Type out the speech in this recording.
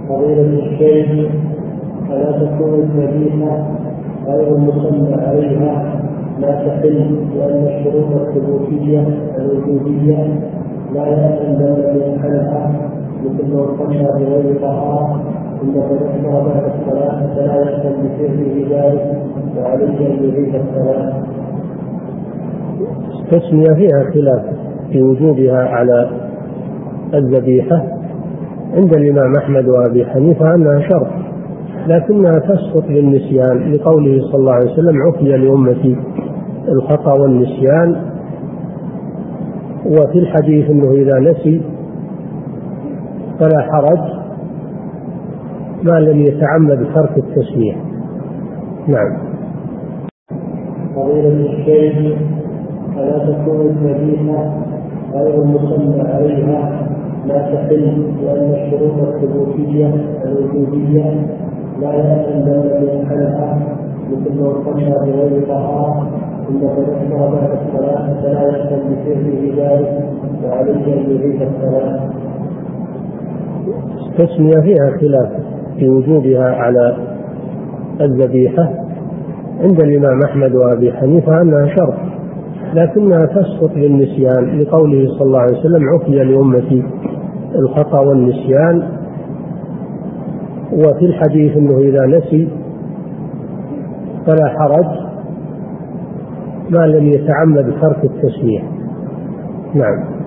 فضيلة الشيخ، ألا تكون الذبيحة غير المصلى عليها لا تحل، لأن الشروط الثبوتية الوجودية لا يأتم الذي يفعلها، مثل لو صلى بغير طهارة ثم تذكر بعد الصلاة فلا يأتم بفعله ذلك وعليه أن يعيد الصلاة. التسمية فيها خلاف في وجوبها على الذبيحة. عند الإمام أحمد وأبي حنيفة أنها شرط، لكنها تسقط بالنسيان لقوله صلى الله عليه وسلم: عفي لأمتي الخطأ والنسيان. وفي الحديث أنه إذا نسي فلا حرج ما لم يتعمد ترك التسمية. نعم. فضيلة الشيخ، ألا تكون الذبيحة غير المصلى عليها لا تحل، لأن الشروط الثبوتية الوجودية لا يأتم الذي يفعلها، مثل لو صلى بغير طهارة ثم تذكر بعد الصلاة فلا يأتم بفعله ذلك وعليه أن يعيد الصلاة. التسمية فيها خلاف في وجوبها على الذبيحة. عند الإمام أحمد وأبي حنيفة أنها شرط، لكنها تسقط بالنسيان لقوله صلى الله عليه وسلم: عفي لأمتي الخطأ والنسيان. وفي الحديث أنه إذا نسي فلا حرج ما لم يتعمد ترك التسمية. نعم.